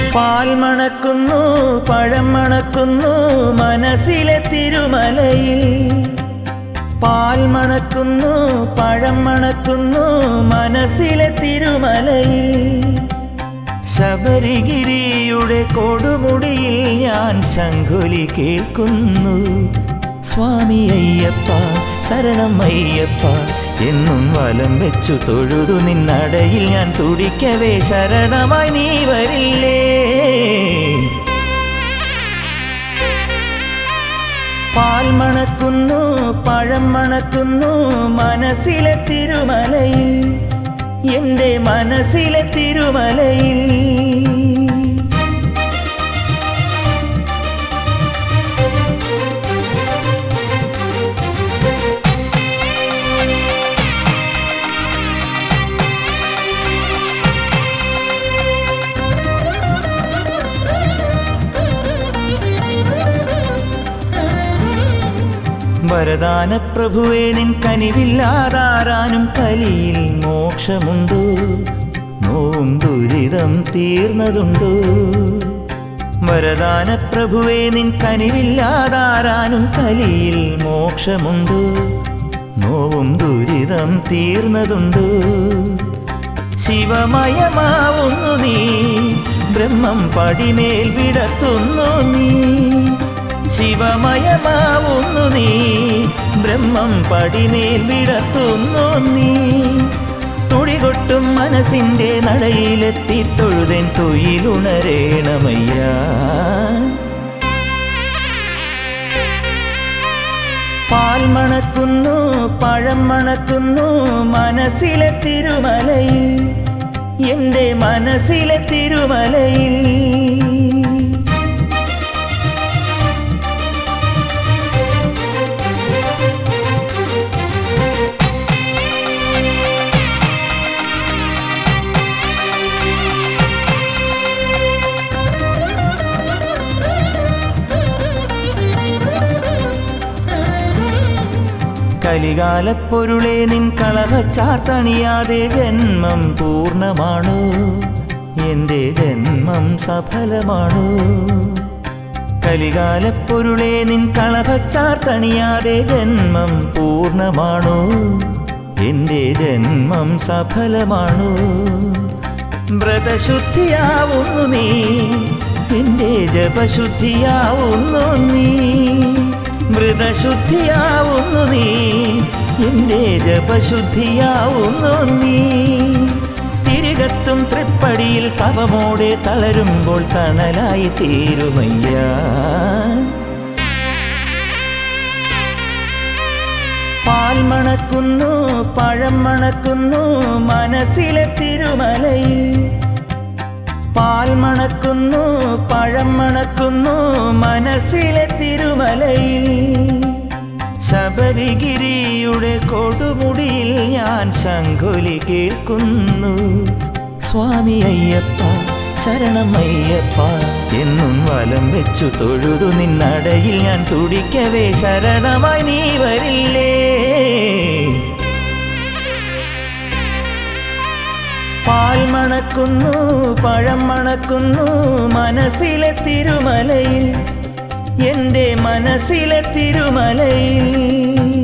പാൽ മണക്കുന്നു പഴം മണക്കുന്നു മനസ്സിലെ തിരുമലയിൽ. പാൽ മണക്കുന്നു പഴം മണക്കുന്നു മനസ്സിലെ തിരുമലയിൽ. ശബരിഗിരിയുടെ കൊടുമുടിയിൽ ഞാൻ ശംഖുലി കേൾക്കുന്നു. സ്വാമി അയ്യപ്പ ശരണം അയ്യപ്പ എന്നും വലം വെച്ചു തൊഴുതു നിന്നടയിൽ ഞാൻ തുടിക്കവേ ശരണമായി നീ വരില്ലേ. പാൽ മണക്കുന്നു പഴം മണക്കുന്നു മനസ്സിലെ തിരുമലയിൽ. എൻ്റെ മനസ്സിലെ തിരുമലയിൽ. വരദാന പ്രഭുവേ നിൻ കനിവില്ലാതാരാനും കലിയിൽ മോക്ഷമുണ്ടോ? നോവും ദുരിതം തീർന്നതുണ്ടോ? വരദാന പ്രഭുവേ നിൻ കനിവില്ലാതാരാനും കലിയിൽ മോക്ഷമുണ്ടോ? നോവും ദുരിതം തീർന്നതുണ്ടോ? ശിവമയമാവുന്നു നീ, ബ്രഹ്മം പടിമേൽ വിടത്തുന്നു നീ. ശിവമയമാവുന്നു നീ, ബ്രഹ്മം പടിമേൽ വിടത്തുന്നു നീ. തുടികൊട്ടും മനസ്സിൻ്റെ നടയിലെത്തി തൊഴുതൻ തൊഴിലുണരേണമയ്യ. പാൽ മണക്കുന്നു പഴം മണക്കുന്നു മനസ്സിലെ തിരുമലയിൽ. എൻ്റെ മനസ്സിലെ തിരുമലയിൽ. കലികാലപ്പൊരുളേ നിൻ കളഭച്ചാർത്തണിയാതെ ജന്മം പൂർണ്ണമാണോ? എൻ്റെ ജന്മം സഫലമാണോ? കലികാലപ്പൊരുളേ നിൻ കളഭച്ചാർത്തണിയാതെ ജന്മം പൂർണ്ണമാണോ? എൻ്റെ ജന്മം സഫലമാണോ? വ്രതശുദ്ധിയാവുന്നു നീ, എൻ്റെ ജപശുദ്ധിയാവുന്നു നീ. വ്രതശുദ്ധിയാവുന്നു നീ, എൻ്റെ ജപശുദ്ധിയാവുന്നു നീ. തിരികത്തും തൃപ്പടിയിൽ തപമോടെ തളരുമ്പോൾ തണലായി തീരുമയ്യ. പാൽ മണക്കുന്നു പഴം മണക്കുന്നു മനസ്സിലെ തിരുമലയിൽ. പാൽ മണക്കുന്നു പഴം മണക്കുന്നു മനസ്സിലെ തിരുമലയിൽ. ശബരിഗിരിയുടെ കൊടുമുടിയിൽ ഞാൻ ശംഖുലി കേൾക്കുന്നു. സ്വാമി അയ്യപ്പ ശരണം അയ്യപ്പ എന്നും വലം വെച്ചു തൊഴുതു നിന്നടയിൽ ഞാൻ തുടിക്കവേ ശരണമായി നീ വരില്ലേ. പാൽ മണക്കുന്നു പഴം മണക്കുന്നു മനസ്സിലെ തിരുമലയിൽ. എൻ്റെ മനസ്സിലെ തിരുമലയിൽ.